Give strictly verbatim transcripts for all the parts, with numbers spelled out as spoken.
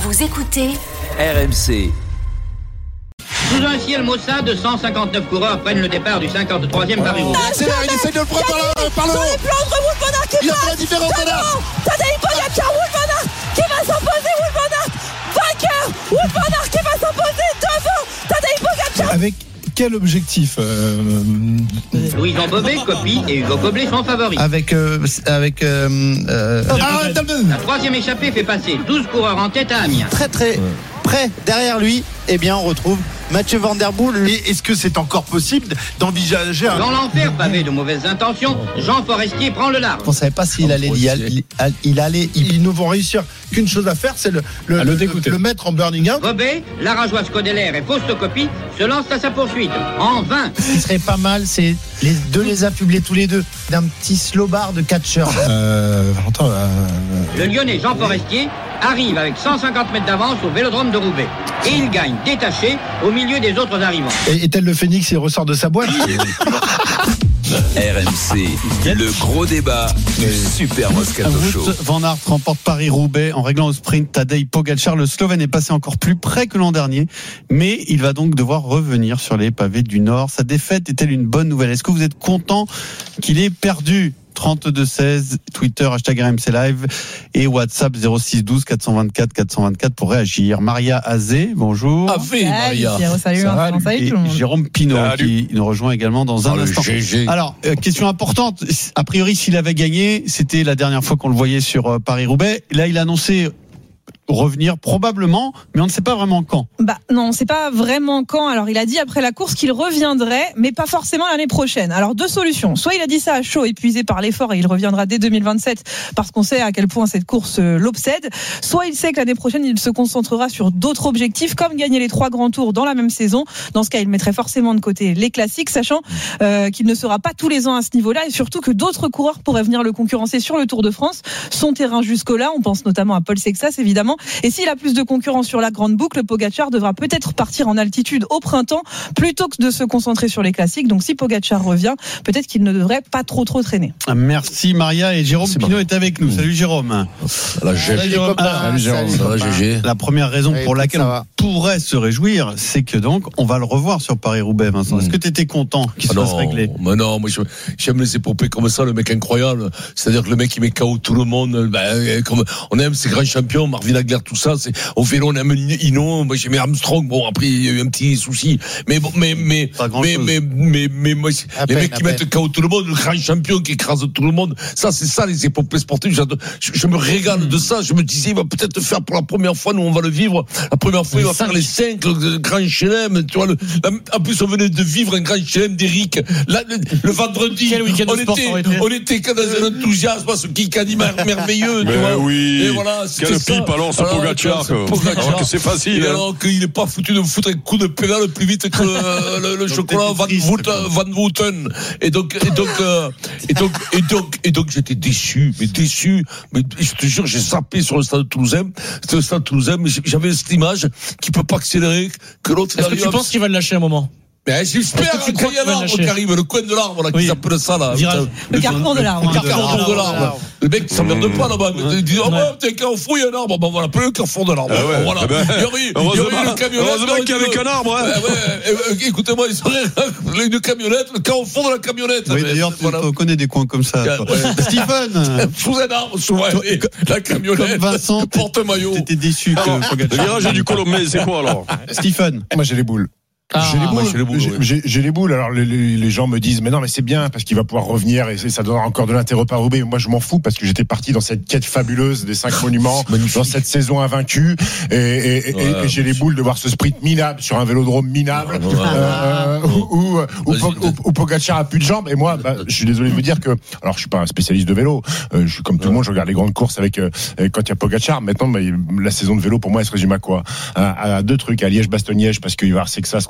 Vous écoutez R M C. Sous un ciel maussade, cent cinquante-neuf coureurs prennent le départ du cinquante-troisième Paris-Roubaix. Il accélère, il essaie de le prendre par le, par le haut. Les plans entre Wout van Aert qui il a passe. fait la différence, Van Aert. Tadej Pogačar, Wout van Aert qui va s'imposer, Wout van Aert vainqueur, Wout van Aert qui va s'imposer devant Tadej Pogačar. Avec quel objectif euh... Louis-Jean Bobet, Coppi et Hugo Goblet sont favoris. Avec euh, avec euh, euh... Ah, La troisième échappée fait passer douze coureurs en tête à Amiens. Très très ouais. près derrière lui, eh bien on retrouve Mathieu Van Der Poel. Et est-ce que c'est encore possible d'envisager un... Dans l'enfer pavé de mauvaises intentions, Jean Forestier prend le large. On ne savait pas s'il allait y aller. Il allait. Ils ne vont réussir qu'une chose à faire, c'est le le, le, le, le mettre en burning out. Bobet, la rageoise Codeler et Fausto Coppi se lancent à sa poursuite. En vain. Ce qui serait pas mal, c'est les deux les affubler tous les deux d'un petit slow bar de catcheur. Euh, Valentin. Euh... Le Lyonnais Jean Forestier arrive avec cent cinquante mètres d'avance au Vélodrome de Roubaix. Et il gagne détaché au milieu des autres arrivants. Et, et tel le phénix, il ressort de sa boîte. R M C, le gros débat du Super Moscato Show. Wout van Aert remporte Paris-Roubaix en réglant au sprint Tadej Pogačar. Le Slovène est passé encore plus près que l'an dernier, mais il va donc devoir revenir sur les pavés du Nord. Sa défaite est-elle une bonne nouvelle ? Est-ce que vous êtes content qu'il ait perdu ? trente-deux seize, Twitter, hashtag R M C Live et WhatsApp zéro six douze quatre cent vingt-quatre quatre cent vingt-quatre pour réagir. Maria Azé, bonjour. Afé, Maria. Salut, salut, salut et tout le monde. Jérôme Pinault qui nous rejoint également dans un oh, instant. G G. Alors, euh, question importante. A priori, s'il avait gagné, c'était la dernière fois qu'on le voyait sur euh, Paris-Roubaix. Là, il a annoncé revenir probablement, mais on ne sait pas vraiment quand. Bah non, on ne sait pas vraiment quand. Alors il a dit après la course qu'il reviendrait, mais pas forcément l'année prochaine. Alors deux solutions. Soit il a dit ça à chaud, épuisé par l'effort, et il reviendra dès deux mille vingt-sept parce qu'on sait à quel point cette course l'obsède. Soit il sait que l'année prochaine il se concentrera sur d'autres objectifs, comme gagner les trois grands tours dans la même saison. Dans ce cas, il mettrait forcément de côté les classiques, sachant euh, qu'il ne sera pas tous les ans à ce niveau-là, et surtout que d'autres coureurs pourraient venir le concurrencer sur le Tour de France. Son terrain jusque-là, on pense notamment à Paul Sexas évidemment. Et s'il a plus de concurrence sur la grande boucle, Pogačar devra peut-être partir en altitude au printemps plutôt que de se concentrer sur les classiques. Donc si Pogačar revient, peut-être qu'il ne devrait pas trop trop traîner. Merci Maria, et Jérôme Merci Pinault Maria. est avec nous. Salut Jérôme. La G G. Jérôme. Ah, Salut Jérôme. Ça va G G. La première raison Oui, pour laquelle ça va. on pourrait se réjouir, c'est que donc on va le revoir sur Paris-Roubaix, Vincent. Mmh. Est-ce que tu étais content qu'il Ah se non, fasse régler ? mais non, moi j'aime les épopées comme ça, le mec incroyable. C'est-à-dire que le mec il met K O tout le monde. Ben, comme on aime ces grands champions, Marvin Hagler, tout ça. C'est au vélo on aime Hinault. Moi j'aimais Armstrong. Bon après il y a eu un petit souci, mais bon, mais mais mais, mais mais mais moi À les peine, mecs qui à mettent peine. K O tout le monde, le grand champion qui écrase tout le monde. Ça c'est ça les épopées sportives. J'adore. Je, je me régale de ça. Je me disais il va peut-être faire pour la première fois, nous on va le vivre. La première fois il va faire les cinq le grand chelem. Tu vois le. En plus on venait de vivre un grand chelem d'Eric. Là, le, le vendredi, on était, on était que dans un enthousiasme, ce kick animal merveilleux, tu vois. Oui. Et voilà, quelle ça. pipe alors ce Alors, Pogačar, c'est Pogačar. alors que c'est facile. Et alors qu'il n'est pas foutu de me foutre un coup de pédale plus vite que le, le, le chocolat Van Vouten, Van Vouten. Et donc, et donc, euh, et donc, et donc, et donc, j'étais déçu, mais déçu. Mais je te jure, j'ai zappé sur le stade toulousain. C'était le stade toulousain, mais j'avais cette image qui peut pas accélérer, que l'autre. Est-ce que tu penses qu'il va le lâcher un moment? Mais j'espère qu'il y a l'arbre qui arrive, le coin de l'arbre, là, oui. qu'ils appellent ça, là. Le carrefour de l'arbre. Le carrefour de l'arbre. Le mec, il s'emmerde pas, là-bas. Il dit, oh, ouais, t'es qu'un fou, il y a un arbre. Bon, voilà, plus le carrefour de l'arbre. Ah ouais. Voilà. Ah ben, il y aurait, il y aurait une camionnette. Heureusement qu'il y avait qu'un arbre, hein. Ouais, ouais. Écoutez-moi, il serait une camionnette, le carrefour de la camionnette. Oui, d'ailleurs, tu voilà. connais des coins comme ça. Ouais. Stephen. Sous un arbre, souvent. La camionnette. Comme Vincent, porte-maillot. T'étais déçu que Le virage du Colombais, c'est quoi alors? Stephen. Moi j'ai les boules. Ah, j'ai les boules. moi, j'ai les boules, J'ai, oui. j'ai, j'ai les boules. Alors les, les, les gens me disent mais non mais c'est bien parce qu'il va pouvoir revenir et c'est, ça donnera encore de l'intérêt par Roubaix. Moi je m'en fous parce que j'étais parti dans cette quête fabuleuse des cinq monuments, dans cette saison invaincue et, et, et, ouais, et, et j'ai les boules de voir ce sprint minable sur un vélodrome minable ouais, euh, ouais. où, où, où, où, où Pogačar a plus de jambes. Et moi bah, je suis désolé de vous dire que alors je suis pas un spécialiste de vélo. Euh, je suis comme tout le monde, je regarde les grandes courses avec euh, quand il y a Pogačar. Maintenant bah, la saison de vélo pour moi elle se résume à quoi? À, à deux trucs, à Liège-Bastogne-Liège parce qu'il va y avoir Sexas contre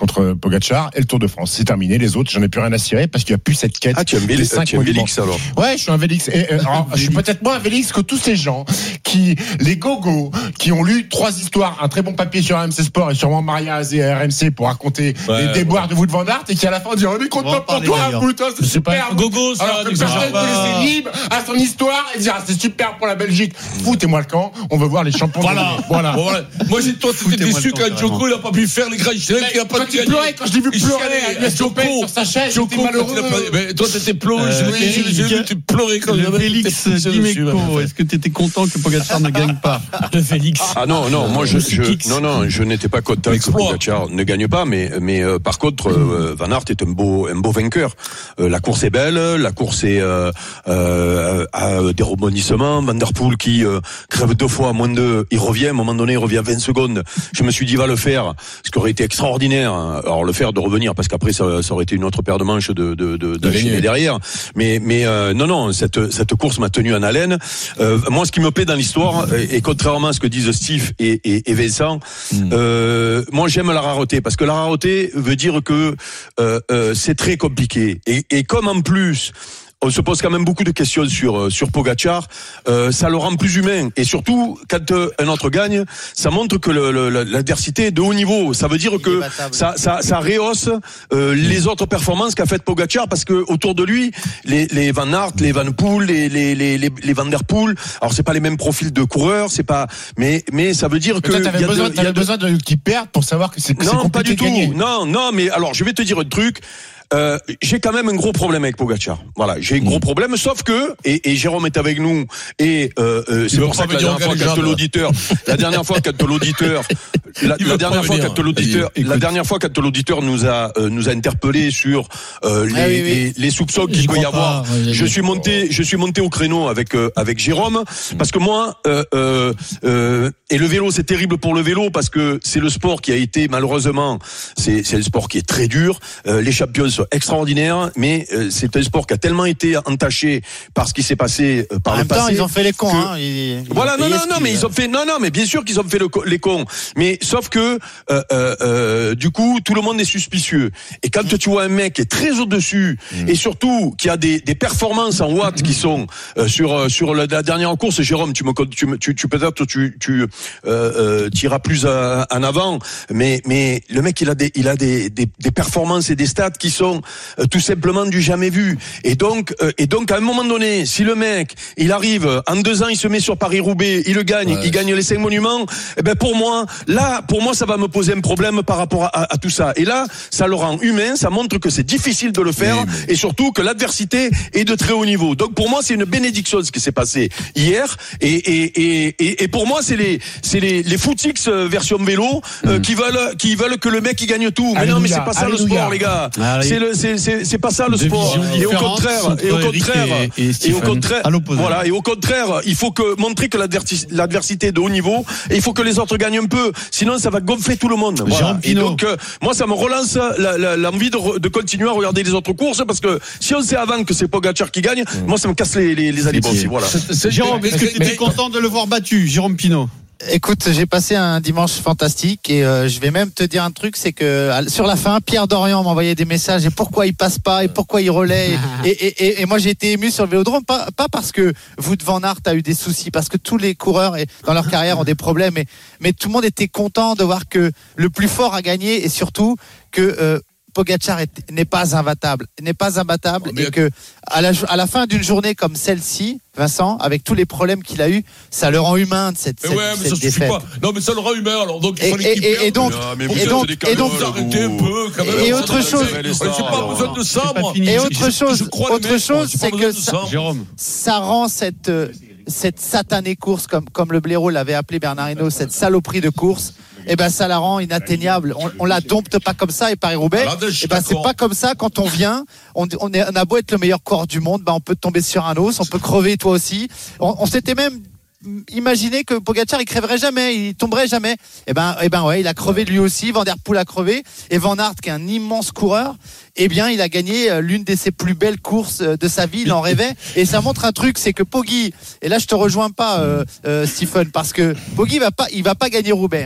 contre Pogacar et le Tour de France. C'est terminé. Les autres, j'en ai plus rien à cirer parce qu'il n'y a plus cette quête. Ah, tu aimes des Vélix, cinq tu aimes monuments. Vélix alors. Ouais, je suis un Vélix. Et, euh, alors, je suis peut-être moins un Vélix que tous ces gens qui, les gogos, qui ont lu trois histoires, un très bon papier sur R M C Sport et sûrement Maria Azé à R M C pour raconter Ouais, les déboires de Wout van Aert et qui à la fin disent on est content pour toi, Wout, hein, c'est C'est pas super. un gogo, ça, Alors que n'exagère personne pas. peut laisser libre à son histoire et dire ah, c'est super pour la Belgique. Foutez-moi le camp, on veut voir les champions. Voilà. de voilà. Bon, voilà. Moi, j'ai toi, t'étais Foutez-moi déçu le camp, quand Djoko, il a pas pu faire les grands chelem, qu'il a pas Quand pu tu gagner. pleurais, quand je l'ai vu Il pleurer chialait. à l'U S Open Djoko, sur sa chaise, Djoko, j'étais malheureux. quand il a pas- mais toi, t'étais pleuré, Euh, j'ai vu, j'ai vu, tu pleurais quand Le il avait Félix été poussé dessus, Dimeco, ouais. est-ce que tu étais content que Pogacar ne gagne pas? De Félix. Ah non, non, moi je, je non, non, je n'étais pas content que L'exploit. Pogacar ne gagne pas, mais, mais euh, par contre, euh, Van Aert est un beau, un beau vainqueur. Euh, la course est belle, la course est euh, euh, à des rebondissements. Van Der Poel qui euh, crève deux fois à moins de, il revient à un moment donné, il revient à vingt secondes. Je me suis dit va le faire, ce qui aurait été extraordinaire. Alors le faire de revenir, parce qu'après ça, ça aurait été une autre paire de manches de de de, de gagner. derrière. Mais mais euh, non non, cette cette course m'a tenu en haleine. Euh, moi, ce qui me plaît dans l'histoire, et, et contrairement à ce que disent Steve et, et, et Vincent, Mm. euh, moi j'aime la rareté, parce que la rareté veut dire que euh, euh, c'est très compliqué. Et, et comme en plus on se pose quand même beaucoup de questions sur sur Pogacar, euh, ça le rend plus humain. Et surtout, quand euh, un autre gagne, ça montre que le, le, l'adversité est de haut niveau. Ça veut dire que ça, ça, ça rehausse euh, les autres performances qu'a fait Pogacar, parce que autour de lui, les, les Van Aert, les Van Poel, les, les, les, les, les Van Der Poel, alors c'est pas les mêmes profils de coureurs, c'est pas, mais, mais ça veut dire que Toi, t'avais il y a besoin, de- il y a t'avais de- besoin de qu'ils perdent pour savoir que c'est que c'est non, pas compliqué du de tout. gagner. Non, non, mais alors je vais te dire un truc. Euh, j'ai quand même un gros problème avec Pogacar. Voilà, j'ai un gros problème, sauf que et, et Jérôme est avec nous et euh, euh, c'est veut pour pas ça que la venir dernière fois regarder quand Jeanne. l'auditeur, la dernière fois quand l'auditeur, la, Il la veut dernière pas fois venir. quand l'auditeur, Écoute. la dernière fois quand l'auditeur nous a euh, nous a interpellé sur euh, les, Ah oui, oui. les les soupçons J'y qu'il peut y crois avoir. pas, ouais, Je j'y suis crois. monté, je suis monté au créneau avec euh, avec Jérôme parce que moi euh, euh, euh, et le vélo c'est terrible pour le vélo parce que c'est le sport qui a été malheureusement c'est c'est le sport qui est très dur. Euh, les champions sont extraordinaires, mais euh, c'est un sport qui a tellement été entaché par ce qui s'est passé euh, par En le même passé. temps, ils ont fait les cons. que- Hein. Ils, ils Voilà, ont non, payé non, ce non, qu'ils- mais ils ont fait, non, non, mais bien sûr qu'ils ont fait le, co- les cons. Mais sauf que, euh, euh, euh, du coup, tout le monde est suspicieux. Et quand tu vois un mec qui est très au-dessus, et surtout qui a des, des performances en watts qui sont euh, sur euh, sur la, la dernière course, Jérôme, tu me con- tu, me- tu, tu peut-être tu tu euh, euh, t'iras plus à- en avant, mais mais le mec il a des il a des des, des performances et des stats qui sont euh, tout simplement du jamais vu. Et donc euh, et donc à un moment donné, si le mec il arrive en deux ans, il se met sur Paris-Roubaix, il le gagne, Ouais. il gagne les cinq monuments, et ben pour moi là, pour moi ça va me poser un problème par rapport à, à, à tout ça. Et là, ça le rend humain, ça montre que c'est difficile de le faire, Oui, mais- et surtout que l'adversité est de très haut niveau. Donc pour moi c'est une bénédiction ce qui s'est passé hier. Et et et et, et pour moi c'est les c'est les les footix euh, version vélo euh, qui veulent qui veulent que le mec il gagne tout. Mais non, mais c'est pas ça Alléluia. le sport, les gars. Allez. C'est le c'est c'est c'est pas ça le Deux sport. visions Et au différentes contraire, entre et au Eric contraire, et- et et au Stephen, contraire, à l'opposé. voilà, et au contraire, il faut que montrer que l'adversi- l'adversité est de haut niveau, et il faut que les autres gagnent un peu. Sinon, ça va gonfler tout le monde. Voilà. Jérôme Et Pinault. donc, euh, moi, ça me relance la- la- l'envie de, re- de continuer à regarder les autres courses, parce que si on sait avant que c'est Pogacar qui gagne, moi, ça me casse les les, les alibos aussi. Voilà. C'est- c'est- Jérôme, mais- est-ce que tu mais- étais content de le voir battu, Jérôme Pinault? Écoute, j'ai passé un dimanche fantastique et euh, je vais même te dire un truc, c'est que à- sur la fin, Pierre Dorian m'a envoyé des messages et pourquoi il passe pas et pourquoi il relaie et, et, et, et moi j'ai été ému sur le Vélodrome, pas, pas parce que Wout van Aert a eu des soucis, parce que tous les coureurs et, dans leur carrière ont des problèmes, mais, mais tout le monde était content de voir que le plus fort a gagné et surtout que euh, Pogacar est- n'est pas imbattable, n'est pas imbattable Oh, mais- et que à la, à la fin d'une journée comme celle-ci, Vincent, avec tous les problèmes qu'il a eu, ça le rend humain de cette, Mais cette, ouais, mais cette ça suffit défaite. pas. Non, mais ça le rend humain, alors donc il Et- fallait qu'il et- et perde. donc- Ah, mais Pour vous et êtes donc- des et cadeaux, donc- vous là, arrêtez un vous. peu, quand même. Et Ça autre va, chose- J'ai pas besoin de ça, pas moi. fini. Et Je- autre je- chose, Je crois autre les mecs, moi, chose, j'ai pas c'est besoin que de ça, ça. Jérôme. ça rend cette, euh, cette satanée course, comme, comme le blaireau l'avait appelé Bernard Hinault, cette saloperie de course, et ben ça la rend inatteignable. On, on la dompte pas comme ça, et Paris-Roubaix, Alors, je suis et ben c'est d'accord. pas comme ça quand on vient. On, on, est, on a beau être le meilleur coureur du monde, ben on peut tomber sur un os, on peut crever toi aussi. On, on s'était même imaginé que Pogacar il crèverait jamais, il tomberait jamais. Et ben, et ben ouais, il a crevé lui aussi. Van Der Poel a crevé, et Van Aert qui est un immense coureur, eh bien il a gagné euh, l'une de ses plus belles courses euh, de sa vie. Il en rêvait, et ça montre un truc, c'est que Poggi, et là je te rejoins pas, euh, euh, Stephen, parce que Poggi va pas, il va pas gagner Roubaix.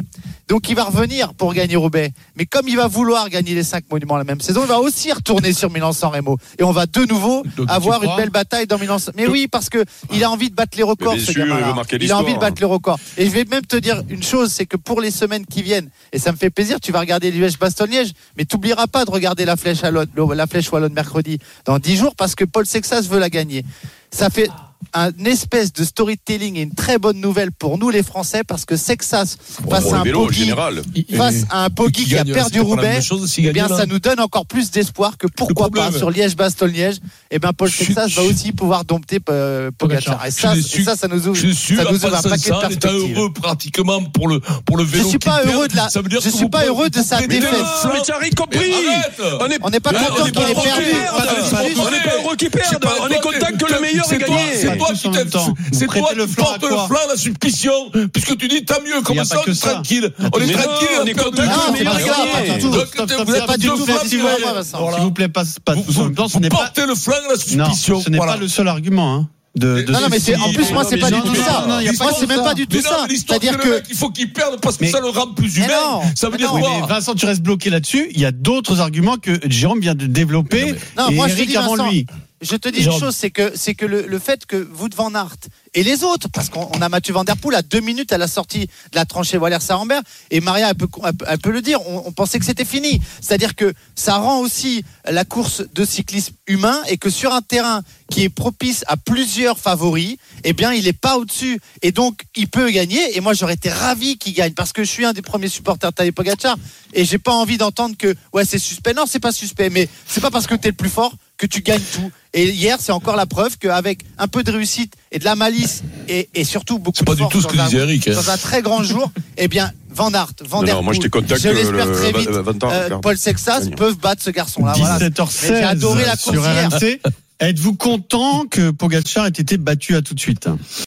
Donc il va revenir pour gagner Roubaix. Mais comme il va vouloir gagner les cinq monuments la même saison, il va aussi retourner sur Milan-San Remo. Et on va de nouveau Donc, avoir une belle bataille dans Milan-San. Mais oui, parce que il a envie de battre les records, ce sûr, gamin-là. il veut marquer Il a envie de l'histoire. battre les records. Et je vais même te dire une chose, c'est que pour les semaines qui viennent, et ça me fait plaisir, tu vas regarder Liège-Bastogne-Liège, mais tu n'oublieras pas de regarder la flèche, à l'autre- la flèche wallonne mercredi dans dix jours parce que Paul Sexas veut la gagner. Ça fait un espèce de storytelling et une très bonne nouvelle pour nous les Français parce que Sexas face Pour à le un vélo en Poggi, général. face à un Poggi qui a perdu Roubaix, eh bien ça nous donne encore plus d'espoir que pourquoi pas problème- sur Liège-Bastogne-Liège, eh bien Paul Je suis- Sexas va aussi pouvoir dompter euh, Pogacar. Et ça, Je et suis ça, ça nous ouvre, Je suis ça à nous ouvre un paquet de Vincent, étant perspectives. heureux pratiquement pour le pour le Je vélo. suis pas qui heureux perd. de la, Ça veut dire je que suis vous- pas heureux de vous sa prêtez défaite. le flanc. Mais t'as rien compris. Mais arrête. On est, On n'est pas Mais content on est qu'il pas ait heureux perdu. qu'il Pas perde. de C'est pas soucis. on est pas heureux qu'il perde. C'est pas On toi, est content que le meilleur c'est ait toi- gagné. C'est toi Tous qui en même t'es- temps. c'est Vous toi prêtez le qui flanc à portes le quoi flanc, la suspicion, puisque tu dis tant mieux, Il y a comme pas ça, que on est ça. tranquille. On est Mais non, tranquille, on est on content est que Non, le c'est meilleur pas ait ça, gagné. pas du tout. Donc, Stop, vous stop, êtes c'est pas du deux tout fois positif plus pour moi, vrai. Vincent. Voilà. S'il vous plaît, pas, pas Vous, tous en même temps. Ce n'est vous pas, portez le flanc, la non, suspicion. ce n'est Voilà. pas le seul argument. Hein, de, de Non, non, mais c'est, en plus, moi, c'est pas du non, tout non, ça. non, il y a Moi, pas c'est que même ça. pas du tout Mais non, ça. mais l'histoire C'est-à-dire que le que, mec, il faut qu'il perde parce que Mais- ça le rend plus Mais humain. non, Ça veut mais dire non. Oui, quoi mais Vincent, tu restes bloqué là-dessus. Il y a d'autres arguments que Jérôme vient de développer. Non, et moi, je te Eric dis, avant Vincent, lui. je te dis une Jérôme. chose, c'est que, c'est que le, le fait que Wout van Aert et les autres, parce qu'on on a Mathieu Van Der Poel à deux minutes à la sortie de la tranchée Valère-Sarambert, et Maria, elle peut, elle peut- elle peut le dire, on, on pensait que c'était fini. C'est-à-dire que ça rend aussi la course de cyclisme humain et que sur un terrain qui est propice à plusieurs favoris, eh bien, il n'est pas au-dessus. Et donc, il peut gagner. Et moi, j'aurais été ravi qu'il gagne parce que je suis un des premiers supporters de Tadej Pogacar et j'ai pas envie d'entendre que, ouais, c'est suspect. Non, c'est pas suspect, mais c'est pas parce que tu es le plus fort que tu gagnes tout. Et hier, c'est encore la preuve qu'avec un peu de réussite et de la malice et, et surtout beaucoup C'est pas de du force tout ce que dans un- disait Eric, hein. dans un très grand jour, eh bien, Van Aert, Van Non, Der non, moi, Poel, j'étais content je que l'espère le- très vite, Van- Van Aert euh, perde. Paul Sexas Gagnant. peuvent battre ce garçon-là. Voilà. dix-sept heures Mais j'ai adoré la seize course sur hier. R M C. Êtes-vous content que Pogacar ait été battu à tout de suite?